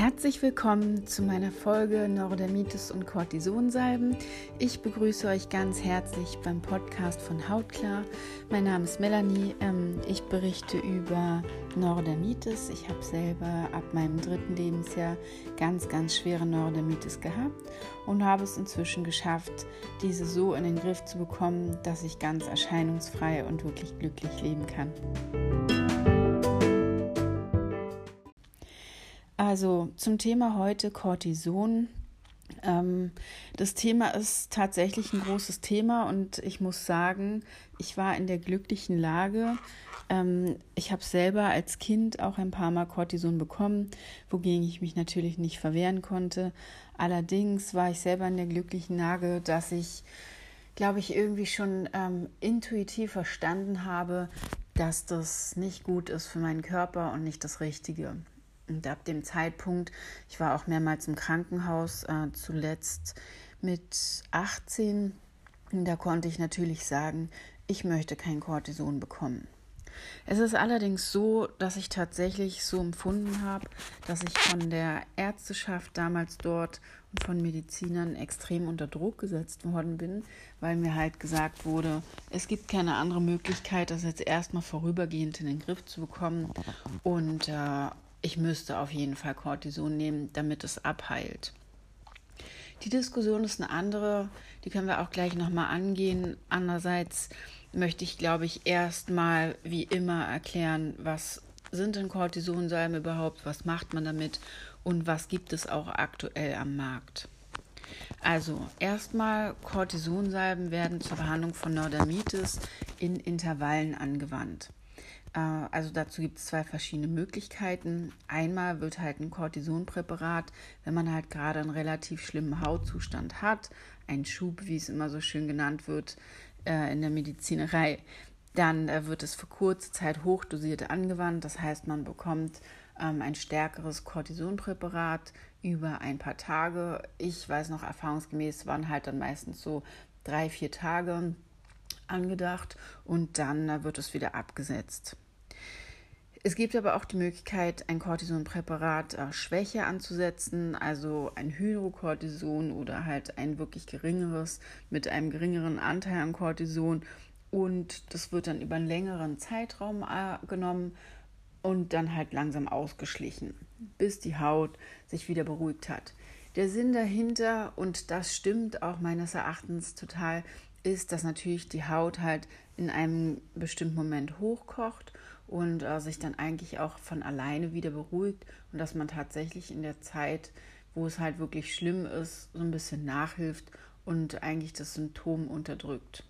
Herzlich willkommen zu meiner Folge Neurodermitis und Cortisonsalben. Ich begrüße euch ganz herzlich beim Podcast von Hautklar. Mein Name ist Melanie. Ich berichte über Neurodermitis. Ich habe selber ab meinem 3. Lebensjahr ganz schwere Neurodermitis gehabt und habe es inzwischen geschafft, diese so in den Griff zu bekommen, dass ich ganz erscheinungsfrei und wirklich glücklich leben kann. Also zum Thema heute Cortison. Das Thema ist tatsächlich ein großes Thema und ich muss sagen, ich war in der glücklichen Lage. Ich habe selber als Kind auch ein paar Mal Cortison bekommen, wogegen ich mich natürlich nicht verwehren konnte. Allerdings war ich selber in der glücklichen Lage, dass ich, glaube ich, irgendwie schon intuitiv verstanden habe, dass das nicht gut ist für meinen Körper und nicht das Richtige. Und ab dem Zeitpunkt, ich war auch mehrmals im Krankenhaus, zuletzt mit 18, da konnte ich natürlich sagen, ich möchte kein Cortison bekommen. Es ist allerdings so, dass ich tatsächlich so empfunden habe, dass ich von der Ärzteschaft damals dort und von Medizinern extrem unter Druck gesetzt worden bin, weil mir halt gesagt wurde, es gibt keine andere Möglichkeit, das jetzt erstmal vorübergehend in den Griff zu bekommen und ich müsste auf jeden Fall Cortison nehmen, damit es abheilt. Die Diskussion ist eine andere, die können wir auch gleich nochmal angehen. Andererseits möchte ich, glaube ich, erstmal wie immer erklären, was sind denn Cortisonsalben überhaupt, was macht man damit und was gibt es auch aktuell am Markt. Also erstmal, Cortisonsalben werden zur Behandlung von Neurodermitis in Intervallen angewandt. Also dazu gibt es 2 verschiedene Möglichkeiten. Einmal wird halt ein Cortisonpräparat, wenn man halt gerade einen relativ schlimmen Hautzustand hat, ein Schub, wie es immer so schön genannt wird in der Medizinerei, dann wird es für kurze Zeit hochdosiert angewandt. Das heißt, man bekommt ein stärkeres Cortisonpräparat über ein paar Tage. Ich weiß noch, erfahrungsgemäß waren halt dann meistens so 3-4 Tage angedacht und dann wird es wieder abgesetzt. Es gibt aber auch die Möglichkeit, ein Cortisonpräparat schwächer anzusetzen, also ein Hydrocortison oder halt ein wirklich geringeres mit einem geringeren Anteil an Cortison, und das wird dann über einen längeren Zeitraum genommen und dann halt langsam ausgeschlichen, bis die Haut sich wieder beruhigt hat. Der Sinn dahinter, und das stimmt auch meines Erachtens total, ist, dass natürlich die Haut halt in einem bestimmten Moment hochkocht und sich dann eigentlich auch von alleine wieder beruhigt und dass man tatsächlich in der Zeit, wo es halt wirklich schlimm ist, so ein bisschen nachhilft und eigentlich das Symptom unterdrückt.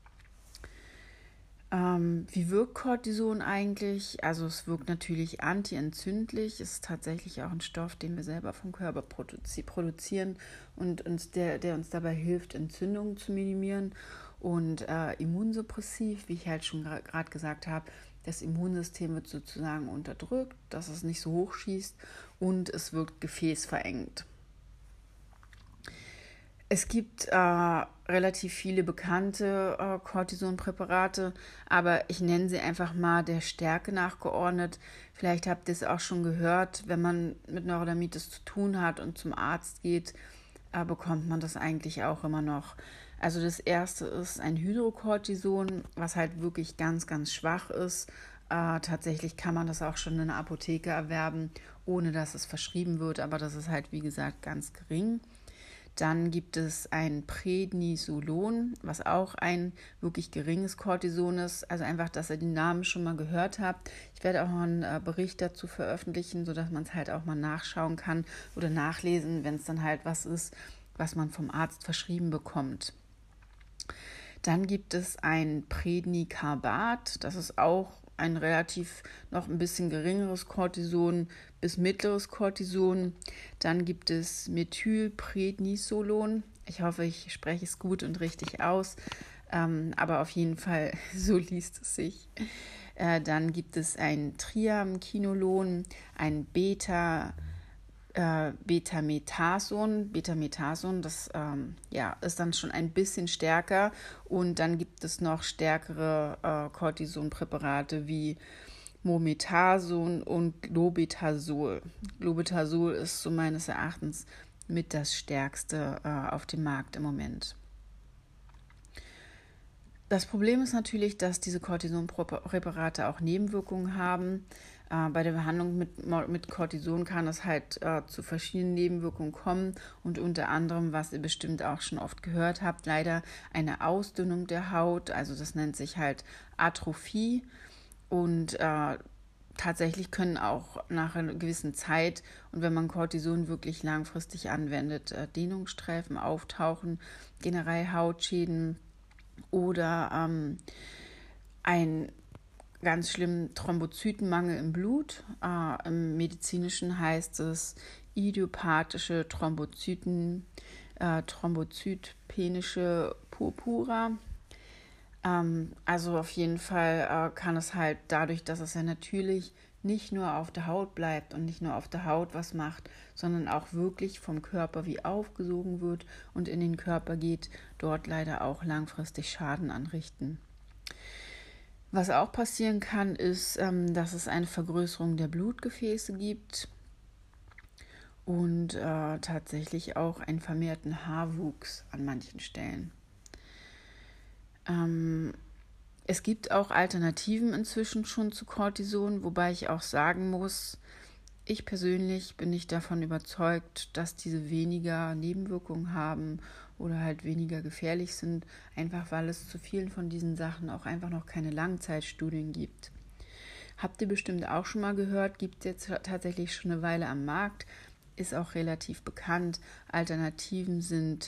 Wie wirkt Cortison eigentlich? Also es wirkt natürlich antientzündlich, ist tatsächlich auch ein Stoff, den wir selber vom Körper produzieren und der uns dabei hilft, Entzündungen zu minimieren, und immunsuppressiv, wie ich halt schon gerade gesagt habe. Das Immunsystem wird sozusagen unterdrückt, dass es nicht so hoch schießt, und es wirkt gefäßverengend. Es gibt relativ viele bekannte Cortisonpräparate, aber ich nenne sie einfach mal der Stärke nachgeordnet. Vielleicht habt ihr es auch schon gehört, wenn man mit Neurodermitis zu tun hat und zum Arzt geht, bekommt man das eigentlich auch immer noch. Also das erste ist ein Hydrocortison, was halt wirklich ganz schwach ist. Tatsächlich kann man das auch schon in der Apotheke erwerben, ohne dass es verschrieben wird, aber das ist halt, wie gesagt, ganz gering. Dann gibt es ein Prednisolon, was auch ein wirklich geringes Cortison ist. Also einfach, dass ihr den Namen schon mal gehört habt. Ich werde auch noch einen Bericht dazu veröffentlichen, sodass man es halt auch mal nachschauen kann oder nachlesen, wenn es dann halt was ist, was man vom Arzt verschrieben bekommt. Dann gibt es ein Prednicarbat. Das ist auch ein relativ noch ein bisschen geringeres Cortison bis mittleres Cortison. Dann gibt es Methylprednisolon. Ich hoffe, ich spreche es gut und richtig aus, aber auf jeden Fall, so liest es sich. Dann gibt es ein Triamcinolon, ein Betametason. Betametason, das ist dann schon ein bisschen stärker. Und dann gibt es noch stärkere Cortisonpräparate wie Mometasone und Clobetasol. Clobetasol ist so meines Erachtens mit das stärkste auf dem Markt im Moment. Das Problem ist natürlich, dass diese Cortisonpräparate auch Nebenwirkungen haben. Bei der Behandlung mit Cortison kann es halt zu verschiedenen Nebenwirkungen kommen und unter anderem, was ihr bestimmt auch schon oft gehört habt, leider eine Ausdünnung der Haut, also das nennt sich halt Atrophie und tatsächlich können auch nach einer gewissen Zeit und wenn man Cortison wirklich langfristig anwendet, Dehnungsstreifen auftauchen, generell Hautschäden oder einen ganz schlimmen Thrombozytenmangel im Blut. Im Medizinischen heißt es idiopathische thrombozytpenische Purpura. Also auf jeden Fall kann es halt dadurch, dass es ja natürlich nicht nur auf der Haut bleibt und nicht nur auf der Haut was macht, sondern auch wirklich vom Körper wie aufgesogen wird und in den Körper geht, dort leider auch langfristig Schaden anrichten. Was auch passieren kann, ist, dass es eine Vergrößerung der Blutgefäße gibt und tatsächlich auch einen vermehrten Haarwuchs an manchen Stellen. Es gibt auch Alternativen inzwischen schon zu Cortison, wobei ich auch sagen muss, ich persönlich bin nicht davon überzeugt, dass diese weniger Nebenwirkungen haben oder halt weniger gefährlich sind, einfach weil es zu vielen von diesen Sachen auch einfach noch keine Langzeitstudien gibt. Habt ihr bestimmt auch schon mal gehört, gibt es jetzt tatsächlich schon eine Weile am Markt, ist auch relativ bekannt. Alternativen sind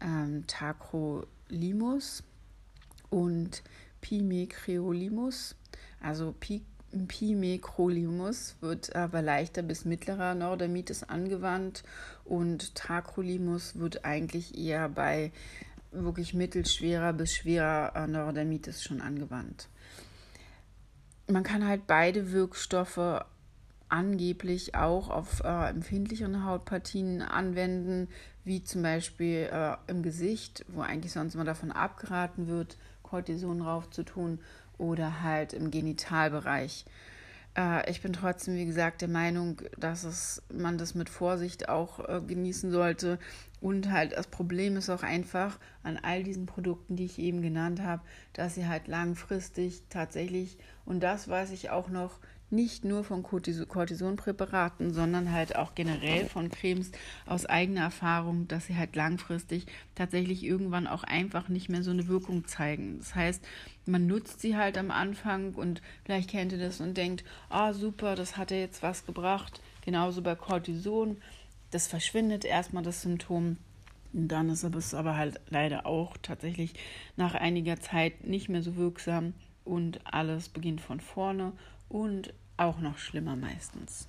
Tacrolimus und Pimecrolimus. Also Pimecrolimus wird bei leichter bis mittlerer Neurodermitis angewandt und Tacrolimus wird eigentlich eher bei wirklich mittelschwerer bis schwerer Neurodermitis schon angewandt. Man kann halt beide Wirkstoffe angeblich auch auf empfindlicheren Hautpartien anwenden, wie zum Beispiel im Gesicht, wo eigentlich sonst immer davon abgeraten wird, Cortison drauf zu tun, oder halt im Genitalbereich. Ich bin trotzdem, wie gesagt, der Meinung, dass man das mit Vorsicht auch genießen sollte. Und halt das Problem ist auch einfach an all diesen Produkten, die ich eben genannt habe, dass sie halt langfristig tatsächlich, und das weiß ich auch noch, nicht nur von Cortisonpräparaten, sondern halt auch generell von Cremes aus eigener Erfahrung, dass sie halt langfristig tatsächlich irgendwann auch einfach nicht mehr so eine Wirkung zeigen. Das heißt, man nutzt sie halt am Anfang und vielleicht kennt ihr das und denkt, super, das hat ja jetzt was gebracht. Genauso bei Cortison, das verschwindet erstmal das Symptom. Und dann ist es aber halt leider auch tatsächlich nach einiger Zeit nicht mehr so wirksam und alles beginnt von vorne und auch noch schlimmer meistens.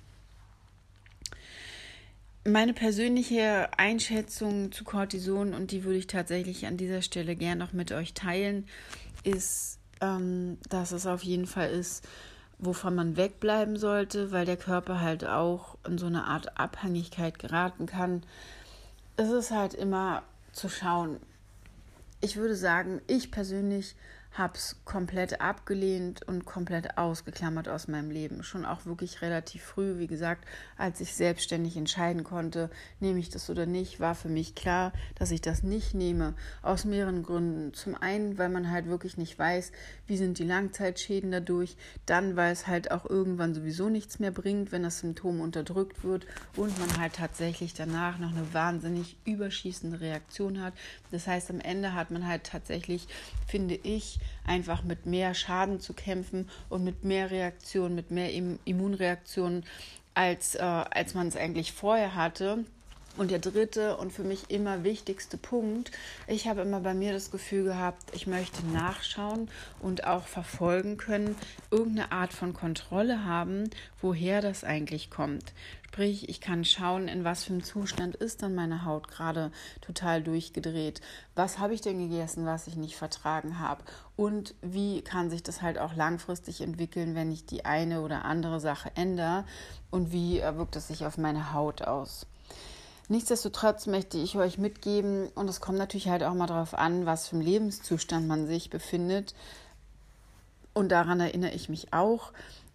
Meine persönliche Einschätzung zu Cortison, und die würde ich tatsächlich an dieser Stelle gerne noch mit euch teilen, ist, dass es auf jeden Fall ist, wovon man wegbleiben sollte, weil der Körper halt auch in so eine Art Abhängigkeit geraten kann. Es ist halt immer zu schauen. Ich würde sagen, ich persönlich habe es komplett abgelehnt und komplett ausgeklammert aus meinem Leben. Schon auch wirklich relativ früh, wie gesagt, als ich selbstständig entscheiden konnte, nehme ich das oder nicht, war für mich klar, dass ich das nicht nehme. Aus mehreren Gründen. Zum einen, weil man halt wirklich nicht weiß, wie sind die Langzeitschäden dadurch. Dann, weil es halt auch irgendwann sowieso nichts mehr bringt, wenn das Symptom unterdrückt wird und man halt tatsächlich danach noch eine wahnsinnig überschießende Reaktion hat. Das heißt, am Ende hat man halt tatsächlich, finde ich, einfach mit mehr Schaden zu kämpfen und mit mehr Reaktionen, mit mehr Immunreaktionen, als man es eigentlich vorher hatte. Und der dritte und für mich immer wichtigste Punkt, ich habe immer bei mir das Gefühl gehabt, ich möchte nachschauen und auch verfolgen können, irgendeine Art von Kontrolle haben, woher das eigentlich kommt. Sprich, ich kann schauen, in was für einem Zustand ist dann meine Haut gerade total durchgedreht. Was habe ich denn gegessen, was ich nicht vertragen habe? Und wie kann sich das halt auch langfristig entwickeln, wenn ich die eine oder andere Sache ändere? Und wie wirkt es sich auf meine Haut aus? Nichtsdestotrotz möchte ich euch mitgeben, und es kommt natürlich halt auch mal darauf an, was für einen Lebenszustand man sich befindet. Und daran erinnere ich mich auch.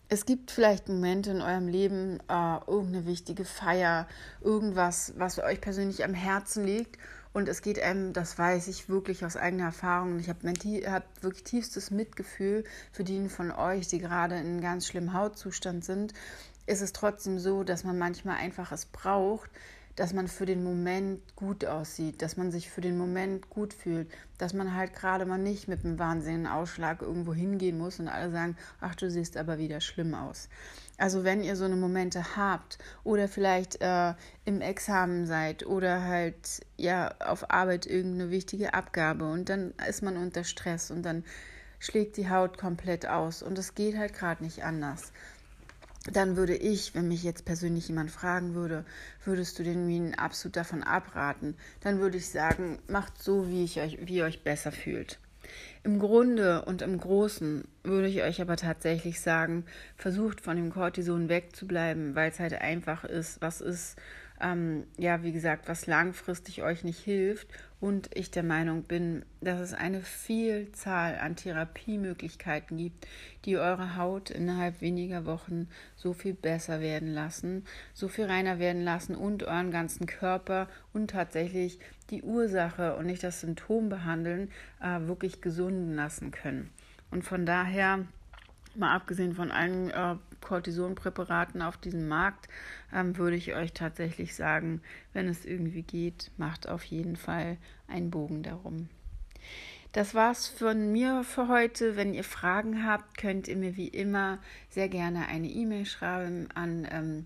Es gibt vielleicht Momente in eurem Leben, irgendeine wichtige Feier, irgendwas, was euch persönlich am Herzen liegt. Und es geht einem, das weiß ich wirklich aus eigener Erfahrung, und ich habe wirklich tiefstes Mitgefühl für die von euch, die gerade in einem ganz schlimmen Hautzustand sind. Ist es trotzdem so, dass man manchmal einfach es braucht, dass man für den Moment gut aussieht, dass man sich für den Moment gut fühlt, dass man halt gerade mal nicht mit einem wahnsinnigen Ausschlag irgendwo hingehen muss und alle sagen, ach, du siehst aber wieder schlimm aus. Also wenn ihr so eine Momente habt oder vielleicht im Examen seid oder halt ja auf Arbeit irgendeine wichtige Abgabe und dann ist man unter Stress und dann schlägt die Haut komplett aus und es geht halt gerade nicht anders. Dann würde ich, wenn mich jetzt persönlich jemand fragen würde, würdest du den Minen absolut davon abraten, dann würde ich sagen, macht so, wie ihr euch besser fühlt. Im Grunde und im Großen würde ich euch aber tatsächlich sagen, versucht von dem Cortison wegzubleiben, weil es halt einfach ist, wie gesagt, was langfristig euch nicht hilft. Und ich der Meinung bin, dass es eine Vielzahl an Therapiemöglichkeiten gibt, die eure Haut innerhalb weniger Wochen so viel besser werden lassen, so viel reiner werden lassen und euren ganzen Körper und tatsächlich die Ursache und nicht das Symptom behandeln, wirklich gesunden lassen können. Und von daher, mal abgesehen von allen Cortisonpräparaten auf diesem Markt, würde ich euch tatsächlich sagen, wenn es irgendwie geht, macht auf jeden Fall einen Bogen darum. Das war's von mir für heute. Wenn ihr Fragen habt, könnt ihr mir wie immer sehr gerne eine E-Mail schreiben an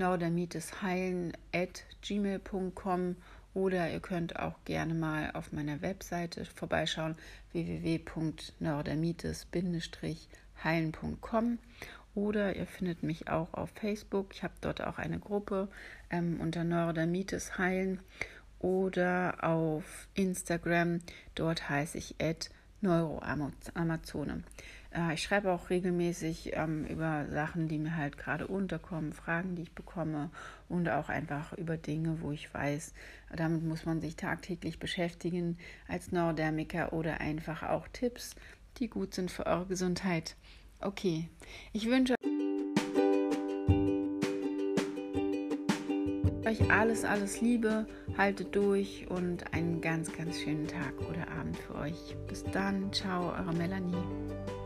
neurodermitisheilen@gmail.com oder ihr könnt auch gerne mal auf meiner Webseite vorbeischauen, www.neurodermitis-heilen.com, oder ihr findet mich auch auf Facebook. Ich habe dort auch eine Gruppe unter Neurodermitis heilen, oder auf Instagram, dort heiße ich @neuroamazone. Ich schreibe auch regelmäßig über Sachen, die mir halt gerade unterkommen, Fragen, die ich bekomme, und auch einfach über Dinge, wo ich weiß, damit muss man sich tagtäglich beschäftigen als Neurodermiker, oder einfach auch Tipps, die gut sind für eure Gesundheit. Okay, ich wünsche euch alles Liebe, haltet durch und einen ganz, ganz schönen Tag oder Abend für euch. Bis dann, ciao, eure Melanie.